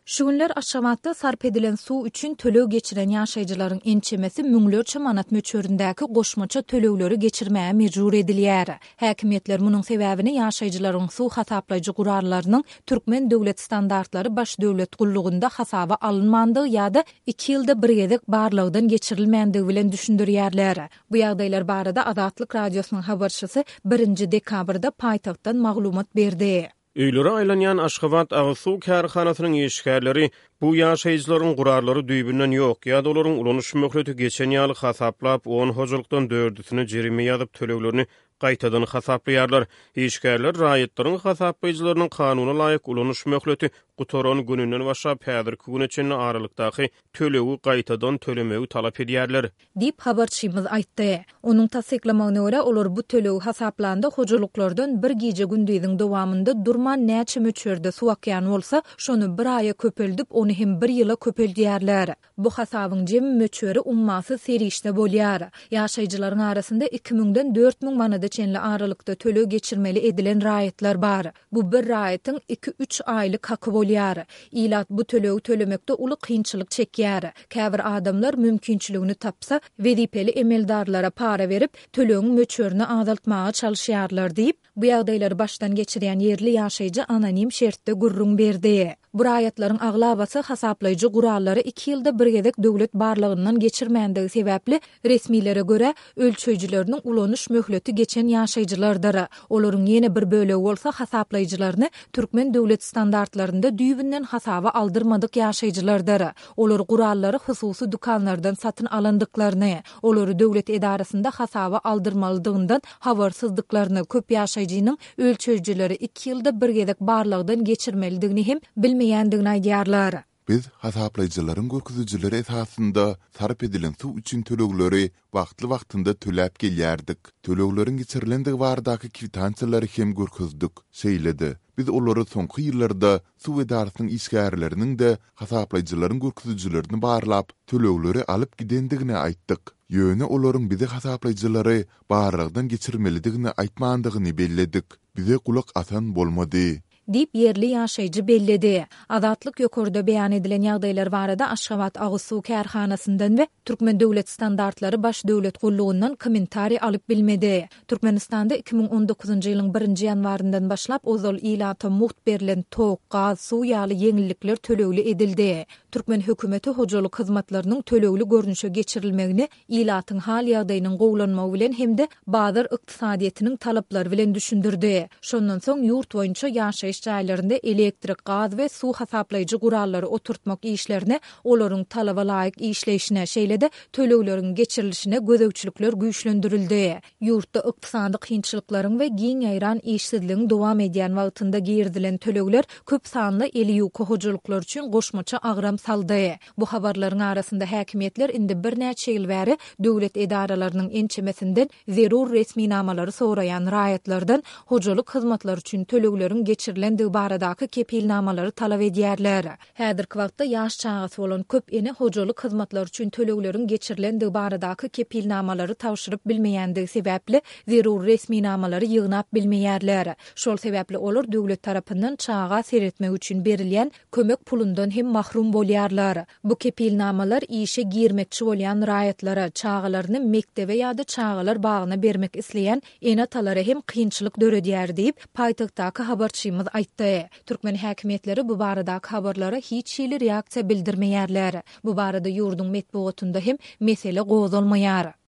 Şu günler Aşgabatda sarp edilen su üçün tölöw geçiren ýaşaýjylaryň ençemesi müňlerçe manat möçöründäki goşmaça tölöwleri geçirmäge mejbur edilýär. Häkimetler munyň sebäbini ýaşaýjylaryň su hasaplaýjy gurarlarynyň türkmen döwlet standartlary baş döwlet gullugynda hasaba alınmandygy ýa-da 2 ýylda bir gezek barlygdan geçirilmänligi bilen düşündirýärler. Bu ýagdaýlar barada Azatlyk radiosynyň habarçysy 1 dekabrda paýtagtdan maglumat berdi. Öýlere aýlanýan Aşgabat Agsu kärhanasynyň işgärleri bu ýaşaýjylaryň gurarlary düýbünden ýok, ýa-da olaryň ulanyş möhleti geçen ýaly hasaplap, on hojulukdan 4-üsini jerime ýazyp töleglerini gaýtadan hasaplaýarlar. İşgärler raýatlaryň hasaplaýjylarynyň kanuny laýyk ulanyş möhleti gutoran gününden başlap häzirki güneçen aralykdaky tölewi gaýtadan tölemegi talap edýärler. Dip habarçymyz aýtdy. Onuň tasdiklamagyna görä olar bu tölewi hasaplandy hojuluklardan bir gije gündüziň dowamında durman näçe möçörde su akýan bolsa, şonu bir aýa köpeldip onu hem bir ýyla köpeldýärler. Bu hasabyň jem möçöri ummasy serişde bolýar. Ýaşaýjylaryň arasynda 2000-den 4000 manada çenli aralykda tölew geçirmeli edilen raýatlar bar. Bu bir raýatyň 2-3 aýlyk haky bolýar. Ilat bu tölew tölemekde uly kynçylyk çekýär. Käbir adamlar mümkinçiligini tapsa, wezipeli emeldarlara para berip tölewiň möçörüni azaltmaga çalyşýarlar diýip, bu ýagdaýlary başdan geçirýän yerli ýaşaýjy anonim şertde gurrun berdi. Bu raýatlaryň aglabasy hasaplaýjy gurallary 2 ýylda bir gezek döwlet barlygyndan geçirmänligi sebäpli resmiýlere görä ölçüjüleriniň ulanyş möhleti geçen ýaşaýjylardyr. Olaryň ýene bir bölegi bolsa hasaplaýjylaryny türkmen döwlet standartlarynda düýbünden hasaba aldyrmadyk ýaşaýjylardyr. Olar gurallary hususy dukanlardan satyn alandyklaryny, olary döwlet edarasynda hasaba aldyrmalydygyndan habarsyzdyklaryny, köp ýaşaýjynyň ölçüjüleri 2 ýylda bir gezek barlygdan geçirmelidigini hem bilmeýändigini aýdýarlar. Biz hasaplaýjylaryň görkezüjileri esasynda sarp edilen su üçin tölegleri wagtly-wagtynda töläp gelýärdik. Tölegleriň geçirilendigi baradaky kwitansiýalary hem görkezdik, şeýledi. Biz olary soňky ýyllarda su edarasynyň işgärleriniň de hasaplaýjylaryň görkezüjilerini barlap, tölegleri alyp gidendigini aýtdyk. Ýöne olaryň bizi hasaplaýjylary baragdan geçirmelidigini aýtmandygyny belledik. Bize kulak atan bolmady. Dip yerli ýaşaýjy belledi. Azatlyk ýokurda beýan edilen ýagdaýlar barada Aşgabat Agsu kärhanasyndan we Türkmen döwlet standartlary baş döwlet gullugyndan kommentari alyp bilmedi. Türkmenistanda 2019-njy ýylyň 1-nji ýanwaryndan başlap ozal ilata muht berilen tok, gaz, su ýaly yeňillikler tölewli edildi. Türkmen hökümeti hojaluk hyzmatlarynyň tölewli görnüşe geçirilmegini ilatyň hal ýagdaýynyň gowlanmagy bilen hemde bazar ykdysadyetiniň talaplary bilen düşündirdi. Şondan soň ýurt boýunça ýaşaýyş jaýlarynda elektrik, gaz we su hasaplaýjy gurallary oturtmak işlerini olaryň talaba laýyk işleýişine şeýle-de tölewleriň geçirilişine gözegçilikler güýçlendirildi. Ýurtda ykdysady kynçylyklaryň we giň aýran işsizligiň dowam edýän wagtynda girdilen tölewler köp sanly eli ýoky hojalyklar üçin goşmaça agram saldy. Bu habarlaryň arasynda häkimetler indi bir näçe ýyl bäri döwlet edaralarynyň ençemesinden zerur resmiýnamalary soraýan raýatlardan hojalyk hyzmatlary üçin tölewleriň geçirilen baradaky kepilnamalary talap edýärler. Häzirki wagtda ýaş çagasy bolan köp ene hojalyk hyzmatlar üçin tölewleriň geçirilen baradaky kepilnamalary tawşyryp bilmeýändigi sebäpli zerur resmiýnamalary ýygnap bilmeýärler. Şol sebäpli olar döwlet tarapyndan çaga seretmek üçin berilýän kömek pulundan hem mahrum bolýarlar. Bu kepilnamalar işe girmekçi bolýan raýatlara çagalaryny mektebe ýa-da çagalar bagyna bermek isleýän enatalary hem kynçylyk döredýär diýip paýtagtdaky habarçymyz aýtdy. Türkmen häkimetleri bu baradaky habarlara hiç şeýle reaksiýa bildirmeýärler. Bu barada ýurdun metbuatynda hem mesele gozalmaýar.